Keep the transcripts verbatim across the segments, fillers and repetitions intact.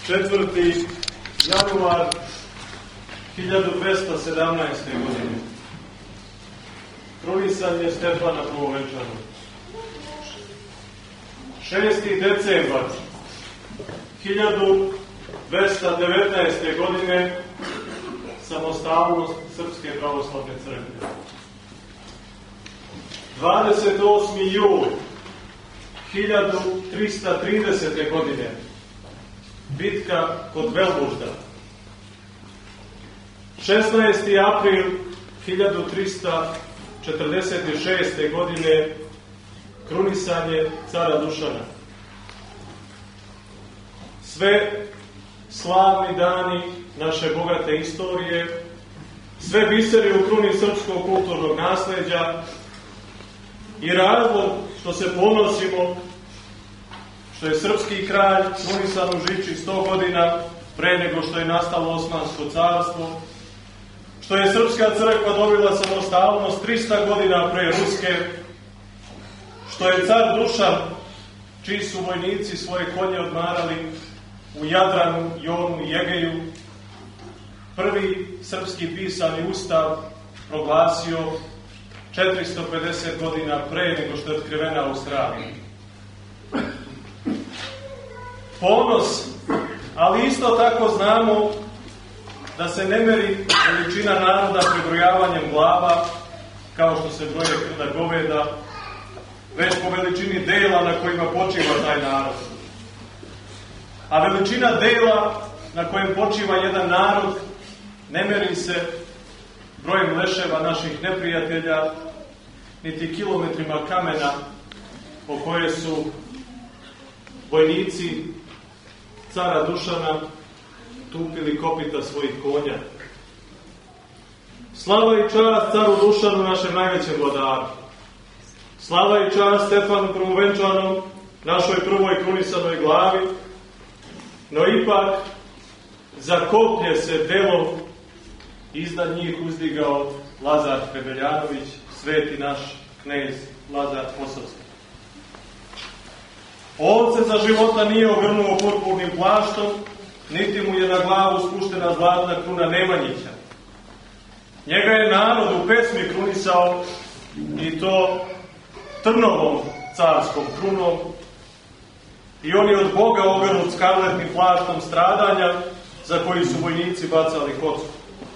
četvrti januar hiljadu dvesta sedamnaeste. godine. Krunisanje Stefana Prvovenčanog. šesti decembar hiljadu dvesta devetnaeste. godine samostalnost Srpske pravoslavne crkve. dvadeset osmi jul hiljadu trista tridesete. godine bitka kod Velbužda. šesnaesti april hiljadu trista četrdeset šeste. godine krunisanje cara Dušana. Sve slavni dani naše bogate istorije, sve biseri u kruni srpskog kulturnog nasleđa i razlog što se ponosimo što je srpski kralj krunisan u Žiči sto godina pre nego što je nastalo Osmansko carstvo, što je srpska crkva dobila samostalnost trista godina pre Ruske, što je car Dušan, čiji su vojnici svoje konje odmarali u Jadranu, Jonu i Egeju, prvi srpski pisani ustav proglasio četiristo pedeset godina pre nego što je otkrivena Australija. Ponos, ali isto tako znamo da se ne meri veličina naroda pribrojavanjem glava, kao što se broje krda goveda, već po veličini dela na kojima počiva taj narod. A veličina dela na kojem počiva jedan narod ne meri se brojem leševa naših neprijatelja, niti kilometrima kamena po koje su vojnici cara Dušana tupili kopita svojih konja. Slava i čast caru Dušanu, našem najvećem vladaru. Slava i čast Stefanu Prvovenčanom, našoj prvoj krunisanoj glavi, no ipak za koplje se delom iznad njih uzdigao Lazar Febeljanović, sveti naš knez Lazar Posavski. On se za života nije ogrnuo purpurnim plaštom, niti mu je na glavu spuštena zlatna kruna Nemanjića. Njega je narod u pesmi krunisao, i to trnovom carskom krunom, i on je od Boga ogrnut skarletnim plaštom stradanja za koji su vojnici bacali kocku.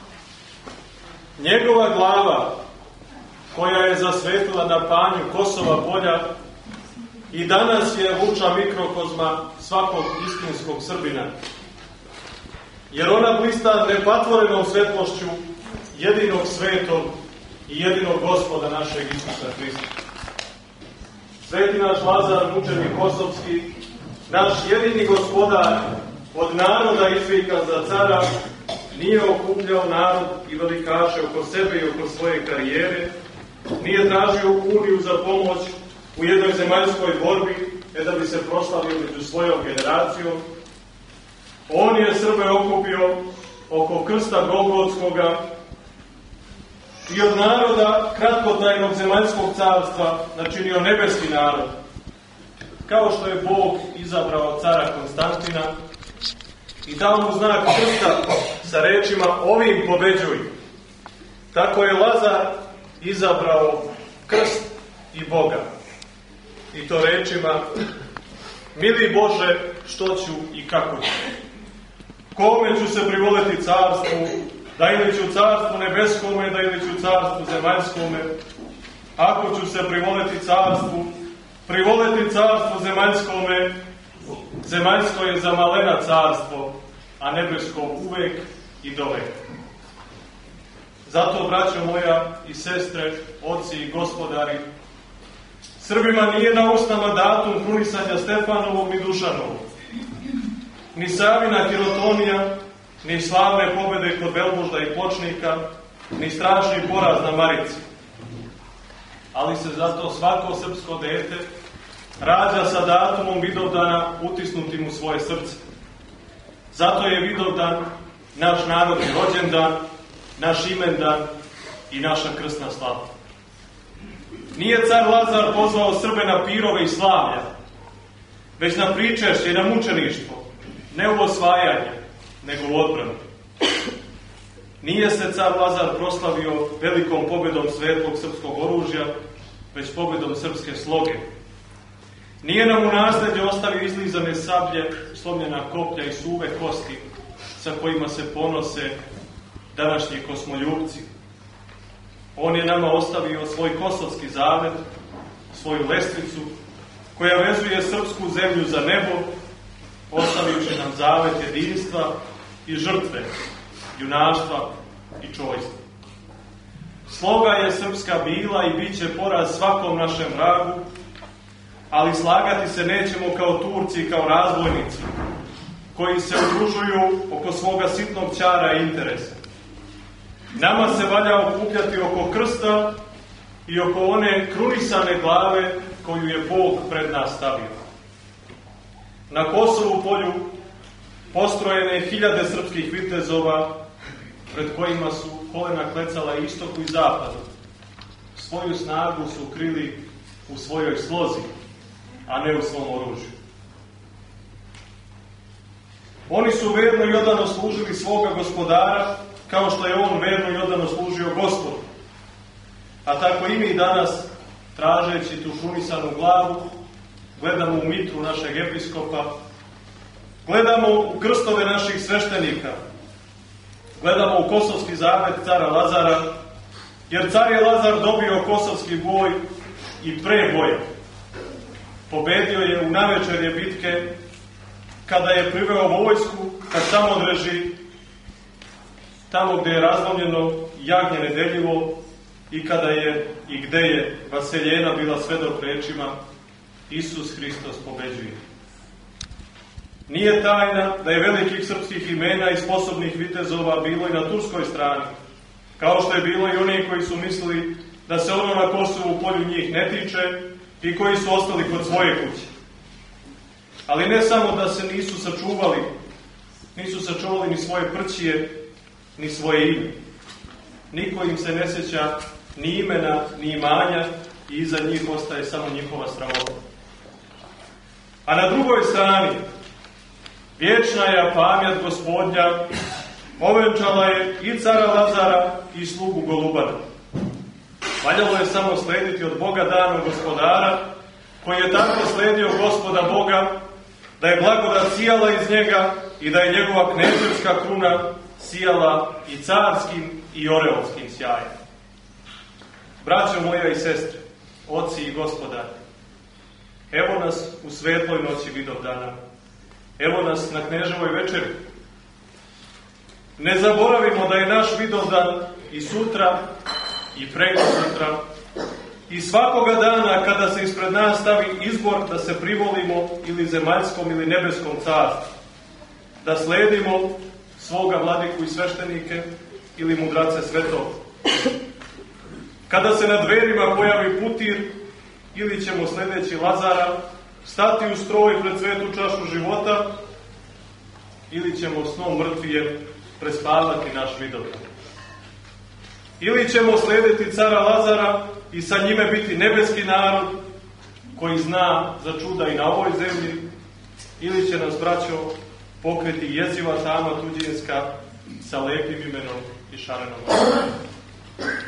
Njegova glava, koja je zasvetila na panju Kosova polja, i danas je luča mikrokozma svakog istinskog Srbina, jer ona blista nepatvorenom svetlošću jedinog svetog i jedinog Gospoda našeg Isusa Hrista. Sveti naš Lazar, mučenik Kosovski, naš jedini gospodar, od naroda izvikan za cara, nije okupljao narod i velikaše oko sebe i oko svoje karijere, nije tražio uniju za pomoć u jednoj zemaljskoj borbi, e da bi se proslavio među svojom generacijom. On je Srbe okupio oko krsta Golgotskoga i od naroda kratkotrajnog zemaljskog carstva načinio nebeski narod. Kao što je Bog izabrao cara Konstantina i dao mu znak krsta sa rečima ovim pobeđuj, tako je Lazar izabrao krst i Boga. I to rečima: mili Bože, što ću i kako ću? Kome ću se privoleti carstvu, da ili ću carstvu nebeskome, da ili ću carstvu zemaljskome? Ako ću se privoleti carstvu, privoleti carstvu zemaljskome, zemaljsko je za malena carstvo, a nebesko uvek i dovek. Zato, braćo moja i sestre, oci i gospodari, Srbima nije na usnama datum krunisanja Stefanovog ni Dušanovog, ni Savina Hirotonija, ni slavne pobede kod Velbužda i Pločnika, ni strašni poraz na Marici. Ali se zato svako srpsko dete rađa sa datumom Vidovdana utisnutim u svoje srce. Zato je Vidovdan naš narodni rođendan, naš imendan i naša krsna slava. Nije car Lazar pozvao Srbe na pirove i slavlja, već na pričešće i na mučeništvo, ne u osvajanje, nego u odbranu. Nije se car Lazar proslavio velikom pobjedom svetlog srpskog oružja, već pobjedom srpske sloge. Nije nam u nasljeđe ostavio izlizane sablje, slomljena koplja i suve kosti sa kojima se ponose današnji kosmoljubci. On je nama ostavio svoj kosovski zavet, svoju lestvicu, koja vezuje srpsku zemlju za nebo, ostavivši nam zavet jedinstva i žrtve, junaštva i čojstva. Sloga je srpska bila i bit će poraz svakom našem vragu, ali slagati se nećemo kao Turci i kao razbojnici, koji se udružuju oko svoga sitnog ćara i interesa. Nama se valja okupljati oko krsta i oko one krunisane glave koju je Bog pred nas stavio. Na Kosovu polju postrojene hiljade srpskih vitezova, pred kojima su kolena klecala istoku i zapadu. Svoju snagu su krili u svojoj slozi, a ne u svom oružju. Oni su verno i odano služili svoga gospodara, kao što je on verno i odano služio Gospodu. A tako i mi danas, tražeći tu krunisanu glavu, gledamo u mitru našeg episkopa, gledamo u krstove naših sveštenika, gledamo u kosovski zavet cara Lazara, jer car je Lazar dobio kosovski boj i pre boja. Pobedio je u navečerje bitke, kada je priveo vojsku ka Samodreži, tamo gde je razlomljeno jagnje nedeljivo i kada je i gde je Vaseljena bila svedok rečima Isus Hristos pobeđuje. Nije tajna da je velikih srpskih imena i sposobnih vitezova bilo i na turskoj strani, kao što je bilo i oni koji su mislili da se ono na Kosovu polju njih ne tiče i koji su ostali kod svoje kuće. Ali ne samo da se nisu sačuvali, nisu sačuvali ni svoje prćije, ni svoje ime. Niko im se ne sjeća ni imena, ni imanja i iza njih ostaje samo njihova sramota. A na drugoj strani, vječna je pamjat Gospodnja ovenčala je i cara Lazara i slugu Golubana. Valjalo je samo slediti od Boga danog gospodara, koji je tako sledio Gospoda Boga, da je blagodat sijala iz njega i da je njegova kneževska kruna sijala i carskim i oreolskim sjajem. Braćo moja i sestre, oci i gospodari, evo nas u svetloj noći Vidovdana, evo nas na kneževoj večeri. Ne zaboravimo da je naš Vidovdan i sutra, i prekosutra, i svakoga dana kada se ispred nas stavi izbor da se privolimo ili zemaljskom ili nebeskom carstvu, da sledimo svoga vladiku i sveštenike ili mudrace svetog. Kada se na dverima pojavi putir, ili ćemo sledeći Lazara stati u stroj pred svetu čašu života, ili ćemo snom mrtvije prespavati naš Vidovdan. Ili ćemo slediti cara Lazara i sa njime biti nebeski narod koji zna za čuda i na ovoj zemlji, ili će nas, braćo, pokreti jeziva tama tuđinska sa lepim imenom i šarenom.